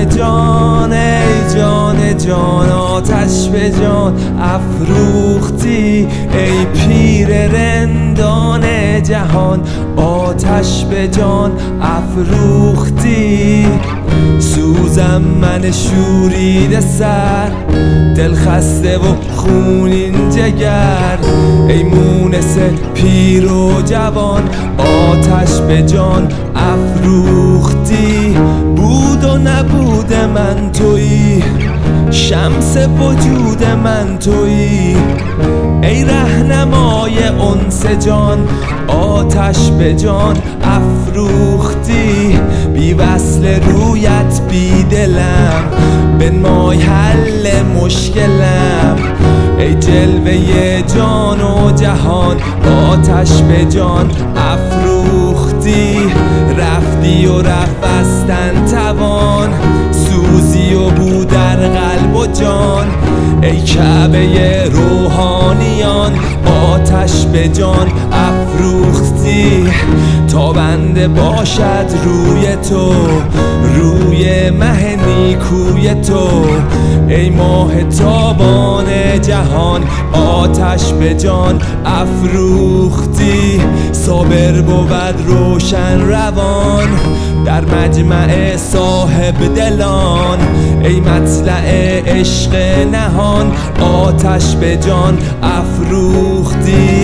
جان ای جان جان آتش به جان افروختی ای پیر رندان جهان آتش به جان افروختی سوزم من شورید سر دل خسته و خونین جگر ای مونس پیر و جوان آتش به جان افروختی بود و نبود من تویی شمس وجود من تویی ای رهنمای انس جان آتش به جان افروختی بی وصل رویت بی دلم بنمای حل مشکلم ای جلوه جان و جهان آتش به جان افروختی رفتی و رفتن توان سوزی و بود در قلب و جان ای کعبه روحانیان آتش به جان افروختی تابنده باشد روی تو روی مه نیکوی تو ای ماه تابان جهان آتش به جان افروختی صابر بود روشن روان در مجمع صاحب دلان ای مطلع عشق نهان آتش به جان افروختی